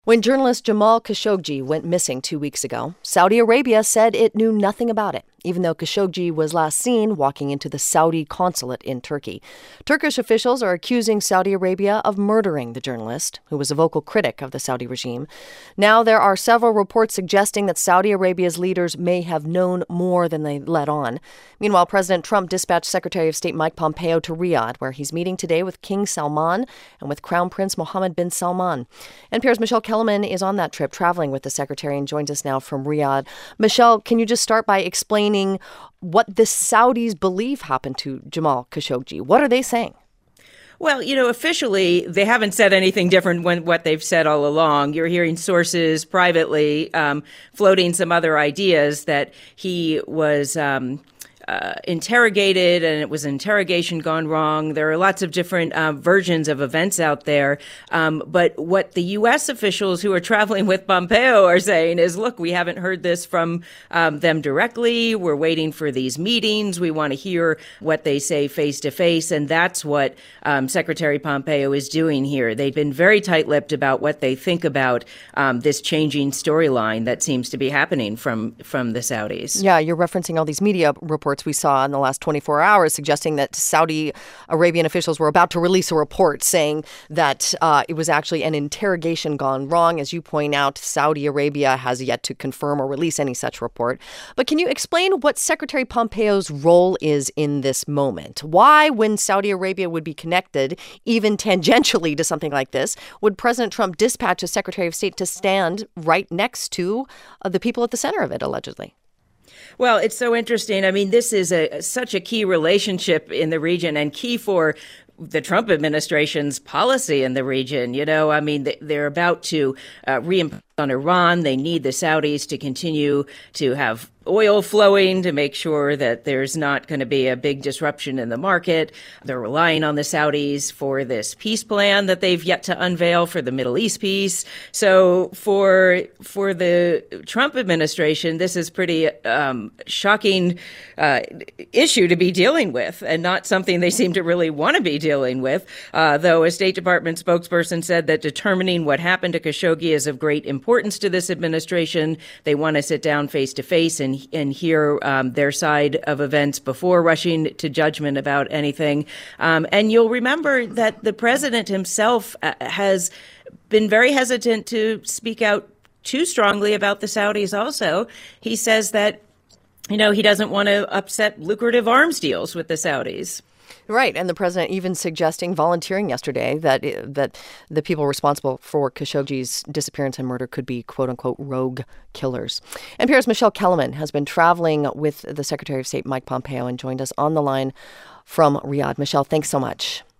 When journalist Jamal Khashoggi went missing 2 weeks ago, Saudi Arabia said it knew nothing about it, even though Khashoggi was last seen walking into the Saudi consulate in Turkey. Turkish officials are accusing Saudi Arabia of murdering the journalist, who was a vocal critic of the Saudi regime. Now there are several reports suggesting that Saudi Arabia's leaders may have known more than they let on. Meanwhile, President Trump dispatched Secretary of State Mike Pompeo to Riyadh, where he's meeting today with King Salman and with Crown Prince Mohammed bin Salman. NPR's Michelle Kellerman is on that trip, traveling with the secretary, and joins us now from Riyadh. Michelle, can you just start by explaining what the Saudis believe happened to Jamal Khashoggi? What are they saying? Well, officially, they haven't said anything different than what they've said all along. You're hearing sources privately floating some other ideas that he was interrogated and it was an interrogation gone wrong. There are lots of different versions of events out there. But what the U.S. officials who are traveling with Pompeo are saying is, look, we haven't heard this from them directly. We're waiting for these meetings. We want to hear what they say face to face. And that's what Secretary Pompeo is doing here. They've been very tight-lipped about what they think about this changing storyline that seems to be happening from the Saudis. Yeah, you're referencing all these media reports we saw in the last 24 hours suggesting that Saudi Arabian officials were about to release a report saying that it was actually an interrogation gone wrong. As you point out, Saudi Arabia has yet to confirm or release any such report. But can you explain what Secretary Pompeo's role is in this moment? Why, when Saudi Arabia would be connected, even tangentially to something like this, would President Trump dispatch a Secretary of State to stand right next to the people at the center of it, allegedly? Well, it's so interesting. I mean, this is such a key relationship in the region and key for the Trump administration's policy in the region. They're about to reimpose on Iran. They need the Saudis to continue to have oil flowing to make sure that there's not going to be a big disruption in the market. They're relying on the Saudis for this peace plan that they've yet to unveil for the Middle East peace. So for the Trump administration, this is pretty shocking issue to be dealing with, and not something they seem to really want to be dealing with. Though a State Department spokesperson said that determining what happened to Khashoggi is of great importance to this administration. They want to sit down face to face and hear their side of events before rushing to judgment about anything. And you'll remember that the president himself has been very hesitant to speak out too strongly about the Saudis also. He says that, he doesn't want to upset lucrative arms deals with the Saudis. Right. And the president even suggesting volunteering yesterday that the people responsible for Khashoggi's disappearance and murder could be, quote unquote, rogue killers. NPR's Michelle Kellerman has been traveling with the Secretary of State, Mike Pompeo, and joined us on the line from Riyadh. Michelle, thanks so much.